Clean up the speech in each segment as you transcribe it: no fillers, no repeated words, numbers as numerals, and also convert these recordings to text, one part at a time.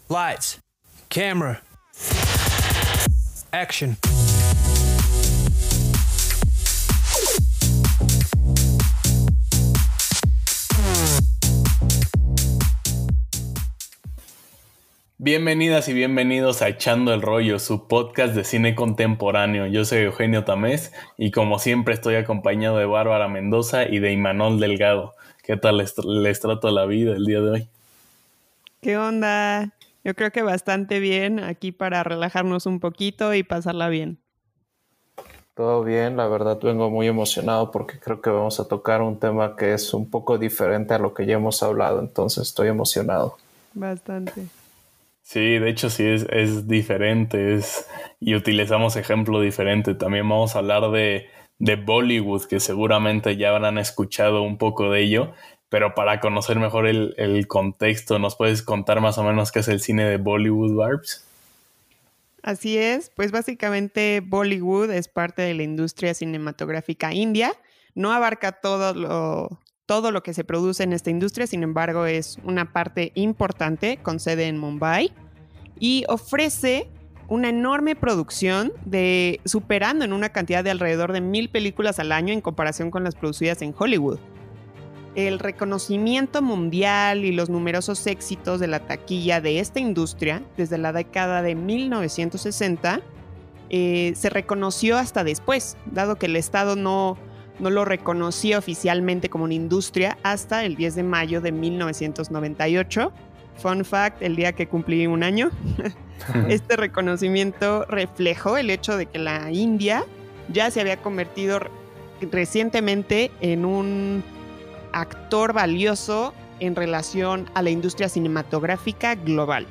Lights, camera, action. Bienvenidas y bienvenidos a Echando el Rollo, su podcast de cine contemporáneo. Yo soy Eugenio Tamés y como siempre estoy acompañado de Bárbara Mendoza y de Imanol Delgado. ¿Qué tal les trato la vida el día de hoy? ¿Qué onda? Yo creo que bastante bien aquí para relajarnos un poquito y pasarla bien. Todo bien, la verdad vengo muy emocionado porque creo que vamos a tocar un tema que es un poco diferente a lo que ya hemos hablado, entonces estoy emocionado. Bastante. Sí, de hecho sí es diferente y utilizamos ejemplo diferente. También vamos a hablar de Bollywood, que seguramente ya habrán escuchado un poco de ello, pero para conocer mejor el contexto, ¿nos puedes contar más o menos qué es el cine de Bollywood, Barbs? Así es, pues básicamente Bollywood es parte de la industria cinematográfica india. No abarca todo lo que se produce en esta industria, sin embargo es una parte importante con sede en Mumbai y ofrece una enorme producción superando en una cantidad de alrededor de 1,000 películas al año en comparación con las producidas en Hollywood. El reconocimiento mundial y los numerosos éxitos de la taquilla de esta industria desde la década de 1960 se reconoció hasta después, dado que el Estado no lo reconocía oficialmente como una industria hasta el 10 de mayo de 1998. Fun fact, el día que cumplí un año. Este reconocimiento reflejó el hecho de que la India ya se había convertido recientemente en un actor valioso en relación a la industria cinematográfica global.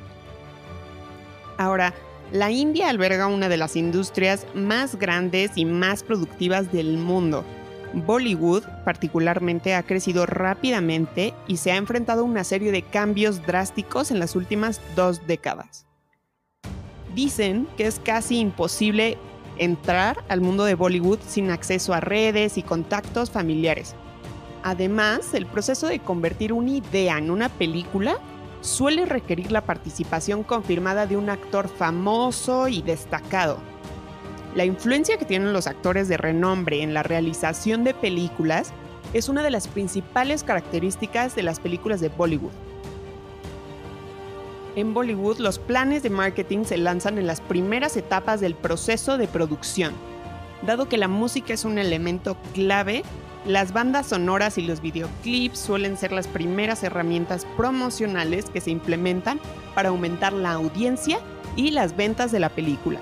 Ahora, la India alberga una de las industrias más grandes y más productivas del mundo. Bollywood, particularmente, ha crecido rápidamente y se ha enfrentado a una serie de cambios drásticos en las últimas 2 décadas. Dicen que es casi imposible entrar al mundo de Bollywood sin acceso a redes y contactos familiares. Además, el proceso de convertir una idea en una película suele requerir la participación confirmada de un actor famoso y destacado. La influencia que tienen los actores de renombre en la realización de películas es una de las principales características de las películas de Bollywood. En Bollywood, los planes de marketing se lanzan en las primeras etapas del proceso de producción. Dado que la música es un elemento clave, las bandas sonoras y los videoclips suelen ser las primeras herramientas promocionales que se implementan para aumentar la audiencia y las ventas de la película.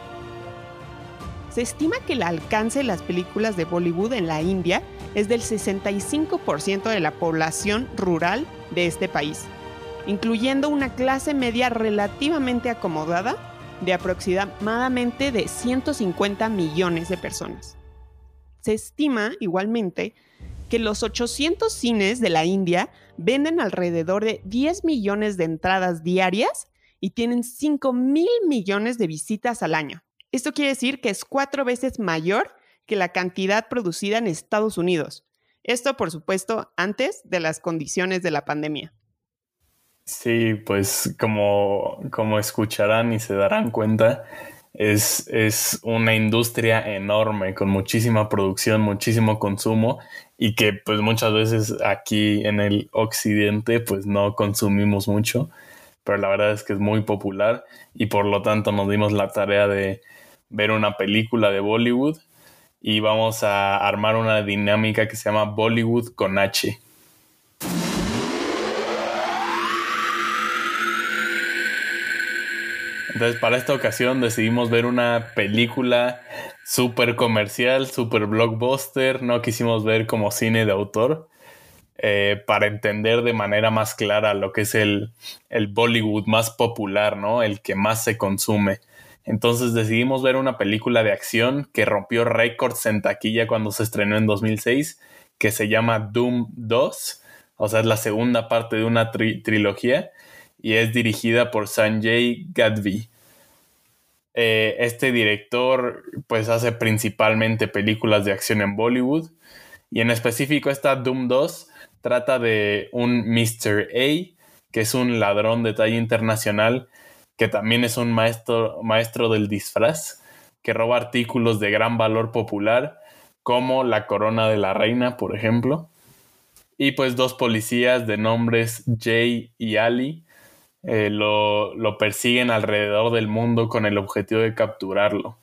Se estima que el alcance de las películas de Bollywood en la India es del 65% de la población rural de este país, incluyendo una clase media relativamente acomodada de aproximadamente de 150 millones de personas. Se estima, igualmente, que los 800 cines de la India venden alrededor de 10 millones de entradas diarias y tienen 5,000 millones de visitas al año. Esto quiere decir que es 4 veces mayor que la cantidad producida en Estados Unidos. Esto, por supuesto, antes de las condiciones de la pandemia. Sí, pues como escucharán y se darán cuenta, es una industria enorme con muchísima producción, muchísimo consumo y que pues muchas veces aquí en el occidente pues no consumimos mucho, pero la verdad es que es muy popular y por lo tanto nos dimos la tarea de ver una película de Bollywood y vamos a armar una dinámica que se llama Bollywood con H. Entonces, para esta ocasión decidimos ver una película súper comercial, súper blockbuster. No quisimos ver como cine de autor para entender de manera más clara lo que es el Bollywood más popular, ¿no? El que más se consume. Entonces decidimos ver una película de acción que rompió récords en taquilla cuando se estrenó en 2006, que se llama Doom 2. O sea, es la segunda parte de una trilogía. Y es dirigida por Sanjay Gadhvi. Este director pues hace principalmente películas de acción en Bollywood y en específico esta Doom 2 trata de un Mr. A que es un ladrón de talla internacional, que también es un maestro del disfraz, que roba artículos de gran valor popular, como la corona de la reina, por ejemplo. Y pues 2 policías de nombres Jay y Ali lo persiguen alrededor del mundo con el objetivo de capturarlo.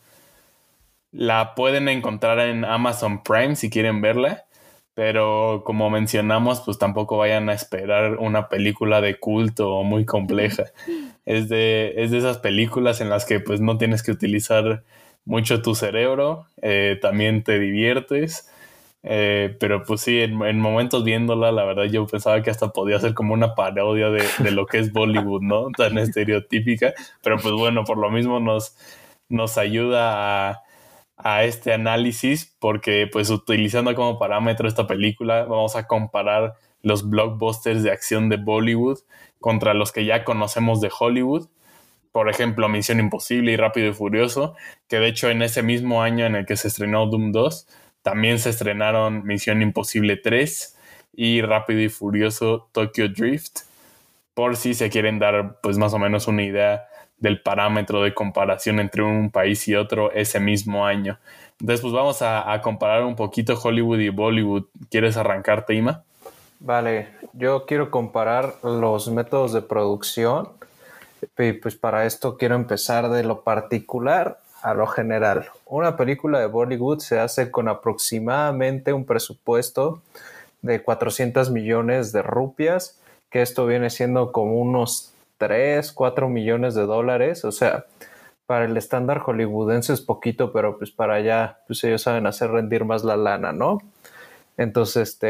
La pueden encontrar en Amazon Prime si quieren verla, pero como mencionamos, pues tampoco vayan a esperar una película de culto o muy compleja. Es de esas películas en las que pues no tienes que utilizar mucho tu cerebro, también te diviertes, pero pues sí, en momentos viéndola, la verdad yo pensaba que hasta podía ser como una parodia de lo que es Bollywood, ¿no? Tan estereotípica, pero pues bueno, por lo mismo nos ayuda a este análisis, porque pues utilizando como parámetro esta película, vamos a comparar los blockbusters de acción de Bollywood contra los que ya conocemos de Hollywood. Por ejemplo, Misión Imposible y Rápido y Furioso, que de hecho en ese mismo año en el que se estrenó Doom 2, también se estrenaron Misión Imposible 3 y Rápido y Furioso Tokyo Drift, por si se quieren dar pues más o menos una idea del parámetro de comparación entre un país y otro ese mismo año. Entonces pues vamos a comparar un poquito Hollywood y Bollywood. ¿Quieres arrancarte, Ima? Vale, yo quiero comparar los métodos de producción y pues para esto quiero empezar de lo particular a lo general. Una película de Bollywood se hace con aproximadamente un presupuesto de 400 millones de rupias, que esto viene siendo como unos 3, 4 millones de dólares. O sea, para el estándar hollywoodense es poquito, pero pues para allá pues ellos saben hacer rendir más la lana, ¿no? Entonces,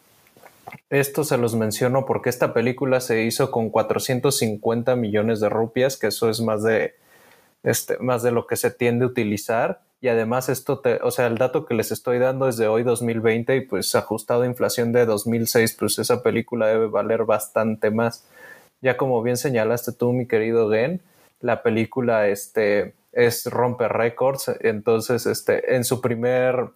esto se los menciono porque esta película se hizo con 450 millones de rupias, que eso es más de lo que se tiende a utilizar. Y además o sea, el dato que les estoy dando es de hoy 2020 y pues ajustado a inflación de 2006, pues esa película debe valer bastante más. Ya como bien señalaste tú, mi querido Gen, la película rompe récords. Entonces, en su primer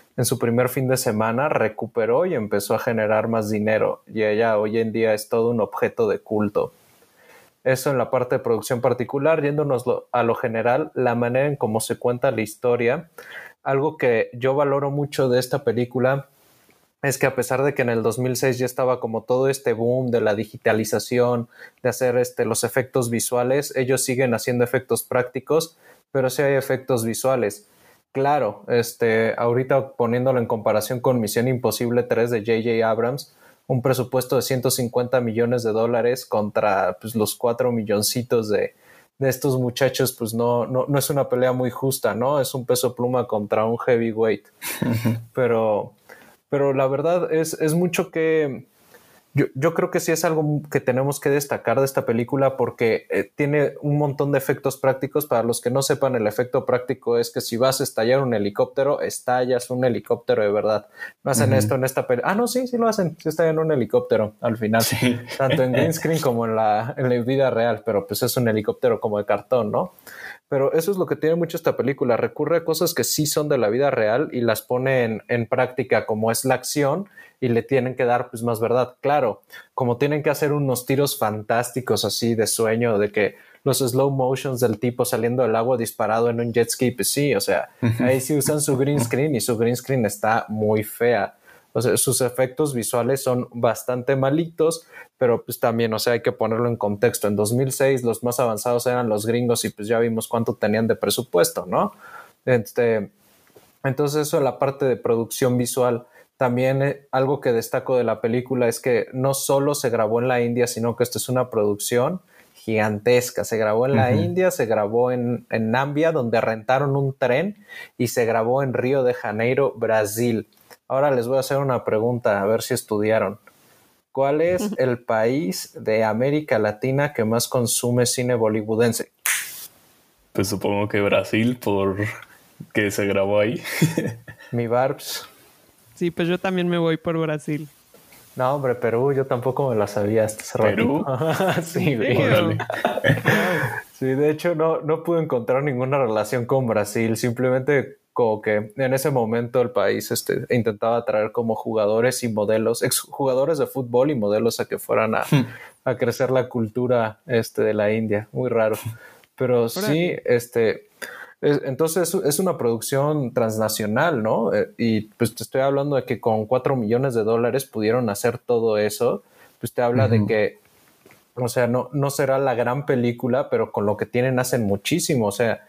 fin de semana recuperó y empezó a generar más dinero. Y ella hoy en día es todo un objeto de culto. Eso en la parte de producción particular. Yéndonos a lo general, la manera en cómo se cuenta la historia. Algo que yo valoro mucho de esta película es que a pesar de que en el 2006 ya estaba como todo este boom de la digitalización, de hacer los efectos visuales, ellos siguen haciendo efectos prácticos, pero sí hay efectos visuales. Claro, ahorita poniéndolo en comparación con Misión Imposible 3 de J.J. Abrams, un presupuesto de 150 millones de dólares contra pues, los 4 milloncitos de estos muchachos, pues no es una pelea muy justa, ¿no? Es un peso pluma contra un heavyweight. Pero la verdad es mucho que... Yo creo que sí es algo que tenemos que destacar de esta película porque tiene un montón de efectos prácticos. Para los que no sepan, el efecto práctico es que si vas a estallar un helicóptero, estallas un helicóptero de verdad. No hacen esto en esta película. Ah, no, sí lo hacen. Sí estallan un helicóptero al final. Sí. Tanto en green screen como en la vida real, pero pues es un helicóptero como de cartón, ¿no? Pero eso es lo que tiene mucho esta película. Recurre a cosas que sí son de la vida real y las pone en práctica, como es la acción, y le tienen que dar pues más verdad. Claro, como tienen que hacer unos tiros fantásticos así de sueño, de que los slow motions del tipo saliendo del agua disparado en un jet ski, pues sí, o sea, ahí sí usan su green screen y su green screen está muy fea. O sea, sus efectos visuales son bastante malitos, pero pues también, o sea, hay que ponerlo en contexto. En 2006 los más avanzados eran los gringos y pues ya vimos cuánto tenían de presupuesto, ¿no? Entonces eso, la parte de producción visual. También algo que destaco de la película es que no solo se grabó en la India, sino que esto es una producción gigantesca. Se grabó en la India, se grabó en Nambia, donde rentaron un tren, y se grabó en Río de Janeiro, Brasil. Ahora les voy a hacer una pregunta, a ver si estudiaron. ¿Cuál es el país de América Latina que más consume cine bollywoodense? Pues supongo que Brasil, por que se grabó ahí. Mi Barbs. Sí, pues yo también me voy por Brasil. No, hombre, Perú, yo tampoco me la sabía hasta hace ¿Perú? Sí, güey. Sí, de hecho no pude encontrar ninguna relación con Brasil. Simplemente como que en ese momento el país intentaba traer como jugadores y modelos, exjugadores de fútbol y modelos a que fueran a crecer la cultura de la India. Muy raro. Pero sí, entonces es una producción transnacional, ¿no? Y pues te estoy hablando de que con $4 millones pudieron hacer todo eso. Pues te habla de que, o sea, no será la gran película, pero con lo que tienen hacen muchísimo. O sea,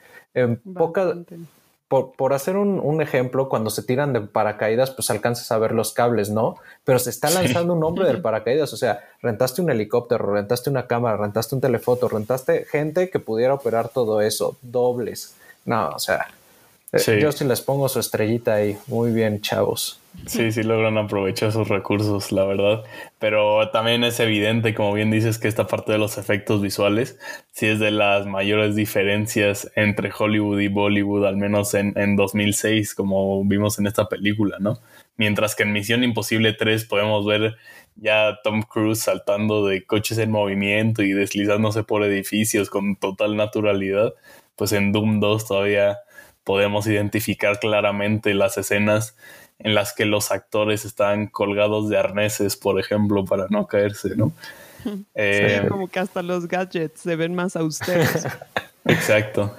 por hacer un ejemplo, cuando se tiran de paracaídas, pues alcanzas a ver los cables, ¿no? Pero se está lanzando un hombre del paracaídas. O sea, rentaste un helicóptero, rentaste una cámara, rentaste un telefoto, rentaste gente que pudiera operar todo eso, dobles. No, o sea, yo sí les pongo su estrellita ahí. Muy bien, chavos. Sí, sí logran aprovechar sus recursos, la verdad. Pero también es evidente, como bien dices, que esta parte de los efectos visuales sí es de las mayores diferencias entre Hollywood y Bollywood, al menos en 2006, como vimos en esta película, ¿no? Mientras que en Misión Imposible 3 podemos ver ya a Tom Cruise saltando de coches en movimiento y deslizándose por edificios con total naturalidad, pues en Doom 2 todavía podemos identificar claramente las escenas en las que los actores están colgados de arneses, por ejemplo, para no caerse, ¿no? Sí, como que hasta los gadgets se ven más austeros. Exacto.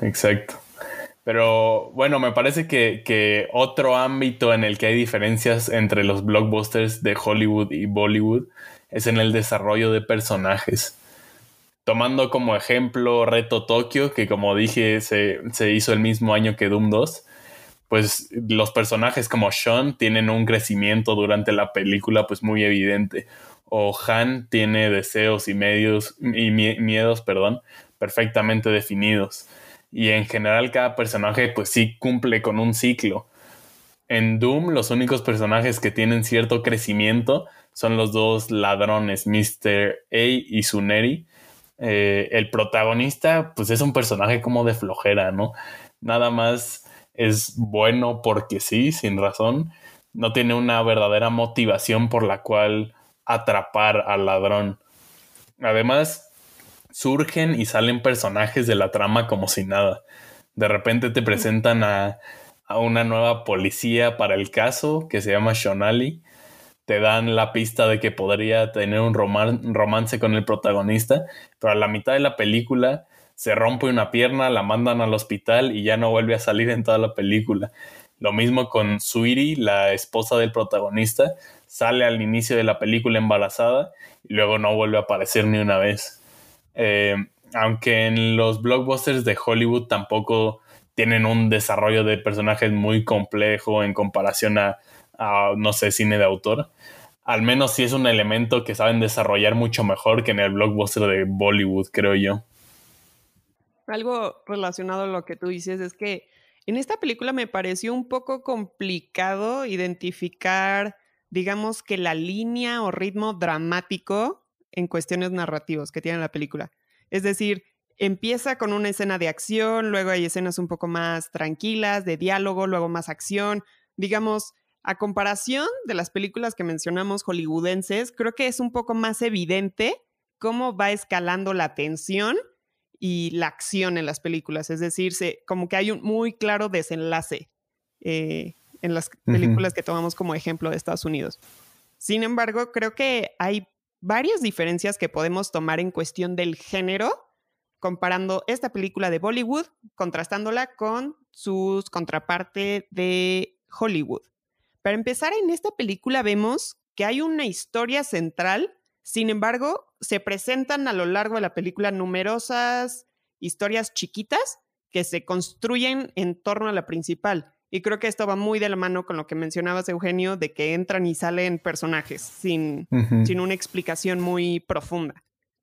Pero bueno, me parece que otro ámbito en el que hay diferencias entre los blockbusters de Hollywood y Bollywood es en el desarrollo de personajes. Tomando como ejemplo Reto Tokio, que como dije se hizo el mismo año que Doom 2, pues los personajes como Sean tienen un crecimiento durante la película pues muy evidente. O Han tiene deseos y miedos, perfectamente definidos. Y en general cada personaje pues sí cumple con un ciclo. En Doom los únicos personajes que tienen cierto crecimiento son los dos ladrones, Mr. A y Suneri. El protagonista pues es un personaje como de flojera, ¿no? Nada más es bueno porque sí, sin razón. No tiene una verdadera motivación por la cual atrapar al ladrón. Además, surgen y salen personajes de la trama como si nada. De repente te presentan a una nueva policía para el caso que se llama Shonali. Te dan la pista de que podría tener un romance con el protagonista, pero a la mitad de la película se rompe una pierna, la mandan al hospital y ya no vuelve a salir en toda la película. Lo mismo con Sweetie, la esposa del protagonista, sale al inicio de la película embarazada y luego no vuelve a aparecer ni una vez. Aunque en los blockbusters de Hollywood tampoco tienen un desarrollo de personajes muy complejo en comparación a no sé, cine de autor, al menos sí es un elemento que saben desarrollar mucho mejor que en el blockbuster de Bollywood, creo yo. Algo relacionado a lo que tú dices es que en esta película me pareció un poco complicado identificar, digamos que la línea o ritmo dramático en cuestiones narrativas que tiene la película. Es decir, empieza con una escena de acción, luego hay escenas un poco más tranquilas, de diálogo, luego más acción. Digamos, a comparación de las películas que mencionamos hollywoodenses, creo que es un poco más evidente cómo va escalando la tensión y la acción en las películas. Es decir, como que hay un muy claro desenlace en las películas que tomamos como ejemplo de Estados Unidos. Sin embargo, creo que hay varias diferencias que podemos tomar en cuestión del género, comparando esta película de Bollywood, contrastándola con sus contraparte de Hollywood. Para empezar, en esta película vemos que hay una historia central. Sin embargo, se presentan a lo largo de la película numerosas historias chiquitas que se construyen en torno a la principal. Y creo que esto va muy de la mano con lo que mencionabas, Eugenio, de que entran y salen personajes sin una explicación muy profunda.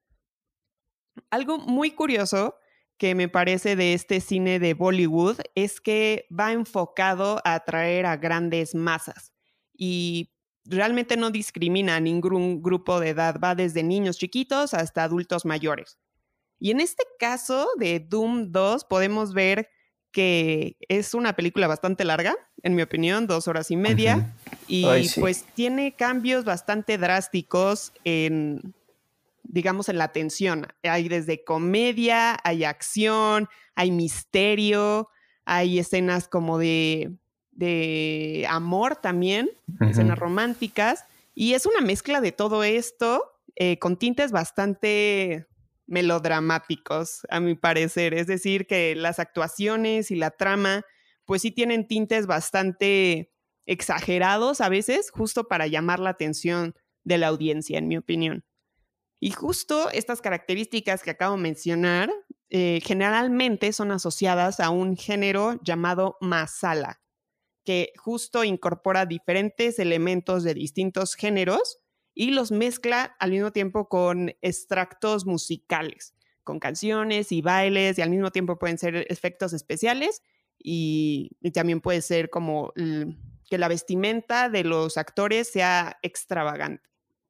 Algo muy curioso que me parece de este cine de Bollywood es que va enfocado a atraer a grandes masas y realmente no discrimina a ningún grupo de edad, va desde niños chiquitos hasta adultos mayores. Y en este caso de Doom 2 podemos ver que es una película bastante larga, en mi opinión, 2 horas y media, y sí. pues tiene cambios bastante drásticos en, digamos, en la tensión. Hay desde comedia, hay acción, hay misterio, hay escenas como de amor también, escenas románticas, y es una mezcla de todo esto con tintes bastante melodramáticos, a mi parecer. Es decir, que las actuaciones y la trama, pues sí tienen tintes bastante exagerados a veces, justo para llamar la atención de la audiencia, en mi opinión. Y justo estas características que acabo de mencionar generalmente son asociadas a un género llamado masala, que justo incorpora diferentes elementos de distintos géneros y los mezcla al mismo tiempo con extractos musicales, con canciones y bailes, y al mismo tiempo pueden ser efectos especiales y también puede ser como que la vestimenta de los actores sea extravagante.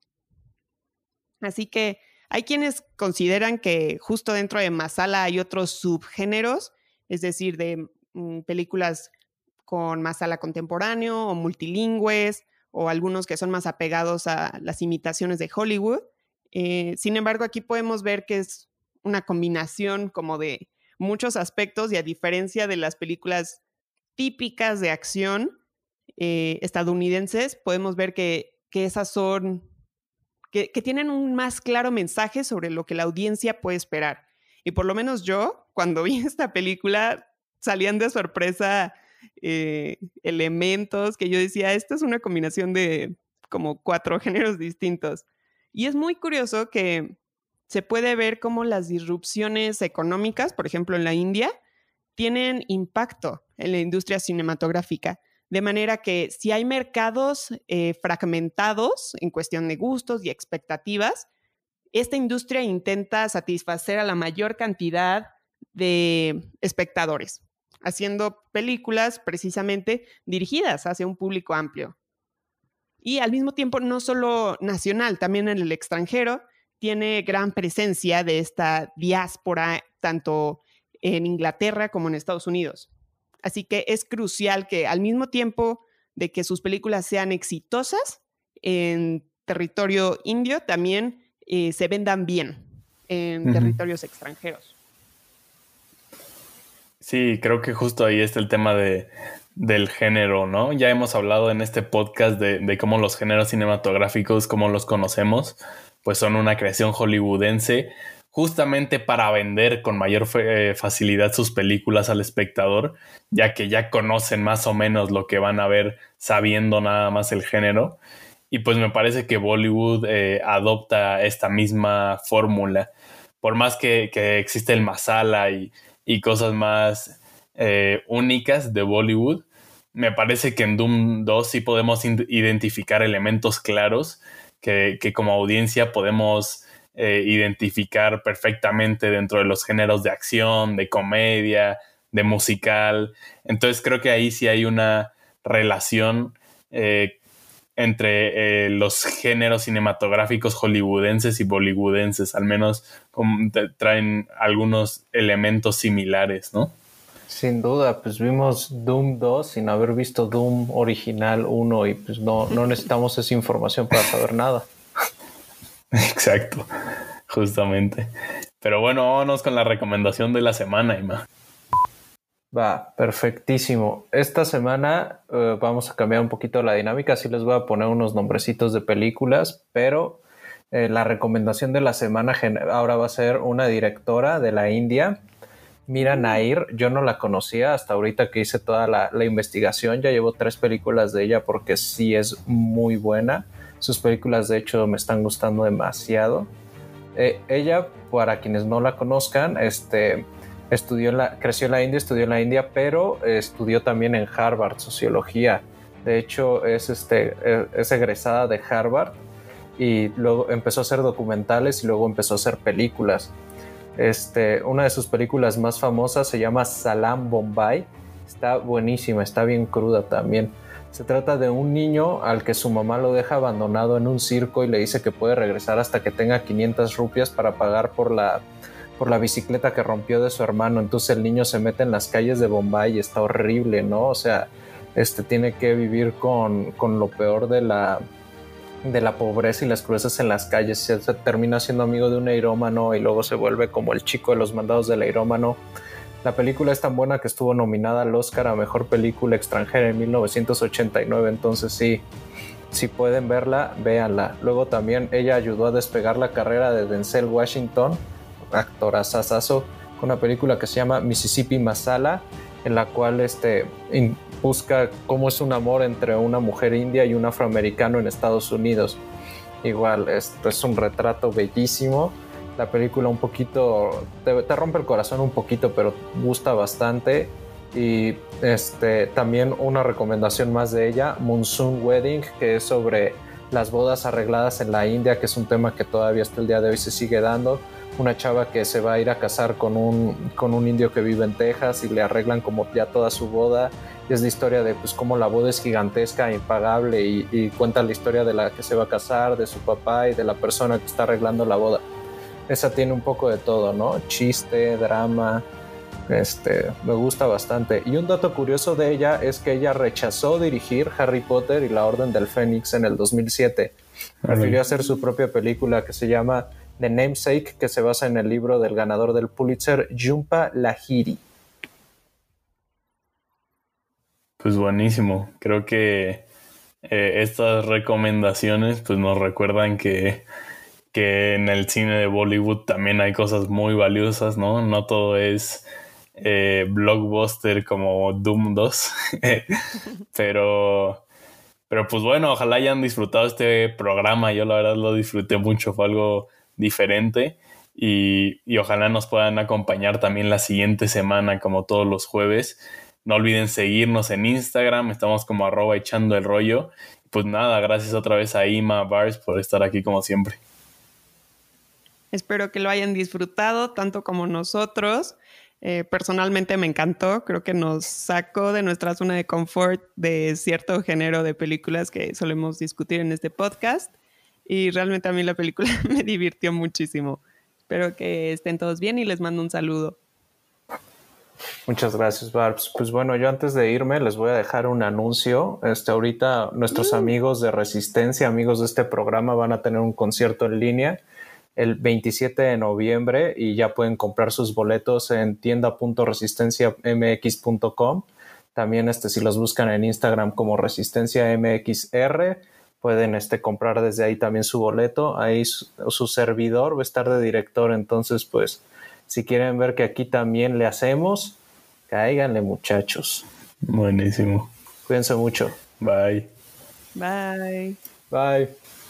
Así que hay quienes consideran que justo dentro de masala hay otros subgéneros, es decir, de películas con masala contemporáneo o multilingües, o algunos que son más apegados a las imitaciones de Hollywood. Sin embargo, aquí podemos ver que es una combinación como de muchos aspectos, y a diferencia de las películas típicas de acción estadounidenses, podemos ver que esas son... Que tienen un más claro mensaje sobre lo que la audiencia puede esperar. Y por lo menos yo, cuando vi esta película, salían de sorpresa elementos que yo decía, esto es una combinación de como 4 géneros distintos. Y es muy curioso que se puede ver cómo las disrupciones económicas, por ejemplo en la India, tienen impacto en la industria cinematográfica. De manera que si hay mercados fragmentados en cuestión de gustos y expectativas, esta industria intenta satisfacer a la mayor cantidad de espectadores, haciendo películas precisamente dirigidas hacia un público amplio. Y al mismo tiempo, no solo nacional, también en el extranjero, tiene gran presencia de esta diáspora, tanto en Inglaterra como en Estados Unidos. Así que es crucial que al mismo tiempo de que sus películas sean exitosas en territorio indio, también se vendan bien en territorios extranjeros. Sí, creo que justo ahí está el tema del género, ¿no? Ya hemos hablado en este podcast de cómo los géneros cinematográficos, como los conocemos, pues son una creación hollywoodense justamente para vender con mayor facilidad sus películas al espectador, ya que ya conocen más o menos lo que van a ver sabiendo nada más el género. Y pues me parece que Bollywood adopta esta misma fórmula. Por más que existe el masala y cosas más únicas de Bollywood, me parece que en Doom 2 sí podemos identificar elementos claros que como audiencia podemos identificar perfectamente dentro de los géneros de acción, de comedia, de musical. Entonces creo que ahí sí hay una relación entre los géneros cinematográficos hollywoodenses y bollywoodenses, al menos traen algunos elementos similares, ¿no? Sin duda, pues vimos Doom 2 sin haber visto Doom original 1 y pues no necesitamos esa información para saber nada. Exacto, justamente. Pero bueno, vámonos con la recomendación de la semana, Ima. Va, perfectísimo. Esta semana vamos a cambiar un poquito la dinámica. Sí les voy a poner unos nombrecitos de películas, pero la recomendación de la semana ahora va a ser una directora de la India, Meera Nair. Yo no la conocía hasta ahorita que hice toda la investigación. Ya llevo 3 películas de ella porque sí es muy buena. Sus películas, de hecho, me están gustando demasiado. Ella, para quienes no la conozcan, creció en la India, estudió en la India, pero estudió también en Harvard sociología. De hecho, es egresada de Harvard y luego empezó a hacer documentales y luego empezó a hacer películas. Una de sus películas más famosas se llama Salaam Bombay. Está buenísima, está bien cruda también. Se trata de un niño al que su mamá lo deja abandonado en un circo y le dice que puede regresar hasta que tenga 500 rupias para pagar por la bicicleta que rompió de su hermano. Entonces el niño se mete en las calles de Bombay y está horrible, ¿no? O sea, tiene que vivir con lo peor de la pobreza y las cruzas en las calles. Se termina siendo amigo de un aerómano y luego se vuelve como el chico de los mandados del aerómano. La película es tan buena que estuvo nominada al Oscar a Mejor Película Extranjera en 1989, entonces sí, si pueden verla, véanla. Luego también ella ayudó a despegar la carrera de Denzel Washington, actorazazazo, con una película que se llama Mississippi Masala, en la cual busca cómo es un amor entre una mujer india y un afroamericano en Estados Unidos. Igual, esto es un retrato bellísimo. La película un poquito, te rompe el corazón un poquito, pero gusta bastante. Y también una recomendación más de ella, Monsoon Wedding, que es sobre las bodas arregladas en la India, que es un tema que todavía hasta el día de hoy se sigue dando. Una chava que se va a ir a casar con un indio que vive en Texas y le arreglan como ya toda su boda. Y es la historia de pues cómo la boda es gigantesca, impagable, y cuenta la historia de la que se va a casar, de su papá y de la persona que está arreglando la boda. Esa tiene un poco de todo, ¿no? Chiste, drama. Me gusta bastante. Y un dato curioso de ella es que ella rechazó dirigir Harry Potter y la Orden del Fénix en el 2007. Prefirió hacer su propia película que se llama The Namesake, que se basa en el libro del ganador del Pulitzer, Jhumpa Lahiri. Pues buenísimo. Creo que estas recomendaciones pues nos recuerdan que en el cine de Bollywood también hay cosas muy valiosas, ¿no? No todo es blockbuster como Doom 2. pero pues bueno, ojalá hayan disfrutado este programa. Yo la verdad lo disfruté mucho, fue algo diferente. Y ojalá nos puedan acompañar también la siguiente semana, como todos los jueves. No olviden seguirnos en Instagram, estamos como @echandoelrollo. Pues nada, gracias otra vez a Ima Bars por estar aquí como siempre. Espero que lo hayan disfrutado tanto como nosotros. Personalmente me encantó, creo que nos sacó de nuestra zona de confort de cierto género de películas que solemos discutir en este podcast, y realmente a mí la película me divirtió muchísimo. Espero que estén todos bien y les mando un saludo. Muchas gracias, Barbs. Pues bueno, yo antes de irme les voy a dejar un anuncio. Ahorita nuestros amigos de Resistencia, amigos de este programa, van a tener un concierto en línea el 27 de noviembre y ya pueden comprar sus boletos en tienda.resistenciamx.com. También si los buscan en Instagram como Resistencia MXR, pueden comprar desde ahí también su boleto. Ahí su servidor va a estar de director, entonces pues si quieren ver que aquí también le hacemos, cáiganle, muchachos. Buenísimo. Cuídense mucho. Bye. Bye. Bye.